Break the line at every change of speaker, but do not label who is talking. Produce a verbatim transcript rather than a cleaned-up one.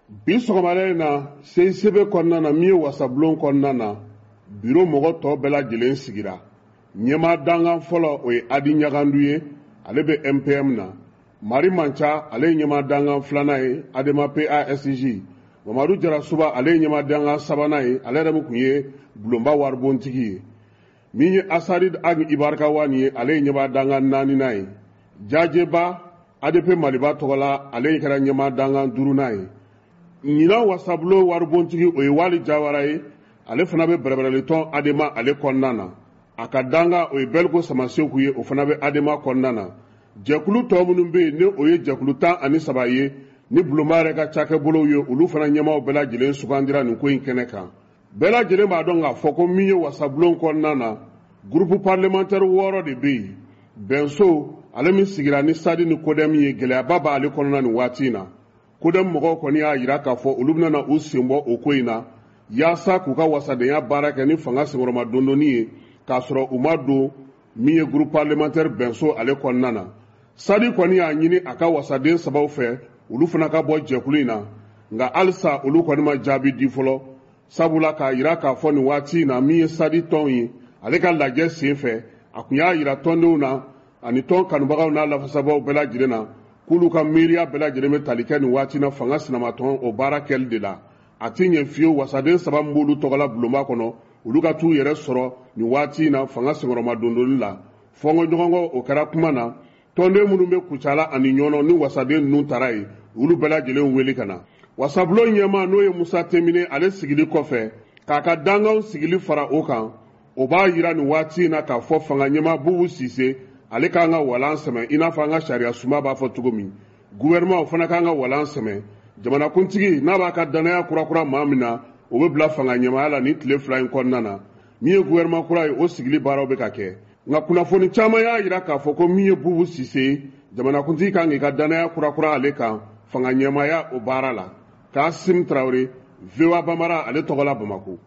bi sɔgɔmada in na C I C B kɔnɔna na min ye wasabulon kɔnɔna na biro mɔgɔ tɔ bɛɛ lajɛlen sigira. Ɲɛmaa dangan fɔlɔ o ye Adi Ɲagandu ye, ale bɛ M P M na. Mari Manca ale ye ɲɛmaa dangan filanan ye, Adema P A S J. Mamadu Jarasuba ale ye ɲɛmaa dangan sabanan ye, ale yɛrɛ min kun ye Bulonba waribontigi ye. Min ye Asari Agi Ibarikawani ye, ale ye ɲɛmaa dangan naaninan ye. Jajeba A D P Maliba tɔgɔla ale kɛra ɲɛmaa dangan duurunan ye. Ɲinan wasabulon waribontigi o ye Wali Jawara ye, ale fana bɛ bɛrɛbɛrɛlitɔn Adema ale kɔnɔna na. A ka danga o ye Beliko Samaseku ye, o fana bɛ Adema kɔnɔna na. Jɛkulu tɔ minnu bɛ yen ni o ye jɛkulu tan ani saba ye, ni Bulonba yɛrɛ ka cakɛbolow ye, olu fana ɲɛmaaw bɛɛ lajɛlen sugandira nin ko in kɛnɛ kan. Bɛɛ lajɛlen b'a dɔn k'a fɔ ko min ye wasabulon kɔnɔna na, groupe parlementaire wɔɔrɔ de bɛ yen. Bɛnso ale min sigira ni Sadi ni Kodɛmu ye, gɛlɛyaba b'ale kɔnɔna nin waati in na. Kodɛmu mɔgɔw kɔni y'a jira k'a fɔ olu bɛna u sen bɔ o ko in na, yaasa k'u ka wasadenya baara kɛ ni fanga senkɔrɔma dondonni ye, k'a sɔrɔ u ma don min ye groupe parlementaire Bɛnso ale kɔnɔna na. Sadi kɔni y'a ɲini a ka wasaden sabaw fɛ, olu fana ka bɔ jɛkulu in na, nka halisa olu kɔni ma jaabi di fɔlɔ, sabula k'a jira k'a fɔ nin waati in na min ye Sadi tɔn ye, ale ka lajɛ sen fɛ, a kun y'a jira tɔndenw na ani tɔn kanubagaw n'a lafasabaw bɛɛ lajɛlen na, k'olu ka miiriya bɛɛ lajɛlen bɛ tali kɛ nin waati in na fanga sinamatɔn o baara kɛli de la. A ti ɲɛ fiyewu wasaden saba min b'olu tɔgɔla Bulonba kɔnɔ, olu ka t'u yɛrɛ sɔrɔ nin waati in na fanga senkɔrɔma dondonni la. Fɔnkɔɲɔgɔnkɔ o kɛra kuma na, tɔnden minnu bɛ Kucala ani Ɲɔnɔ ni wasaden ninnu taara yen, olu bɛɛ lajɛlen wele ka na. Wasabulon ɲɛmaa n'o ye Musa Temine ale sigili kɔfɛ, k'a ka danganw sigili fara o kan, o b'a jira nin waati in na k'a fɔ fanga ɲɛmaa Bubu Sise ale k'an ka walan sɛmɛ i n'a fɔ an ka sariya sunba b'a fɔ cogo min. Gouvernement fana k'an ka walan sɛmɛ. Jamanakuntigi n'a b'a ka danaya kurakura maa min na, o bɛ bila fanga ɲɛmaaya la ni tile fila in kɔnɔna na. Min ye gouvernement kura ye o sigili baaraw bɛ ka kɛ. Nka kunnafoni caman y'a jira k'a fɔ ko min ye Bubu Sise ye, jamanakuntigi kan k'i ka danaya kurakura ale kan fanga ɲɛmaaya o baara la. Kasimu Tarawele, V O A Bambara ale tɔgɔla Bamako.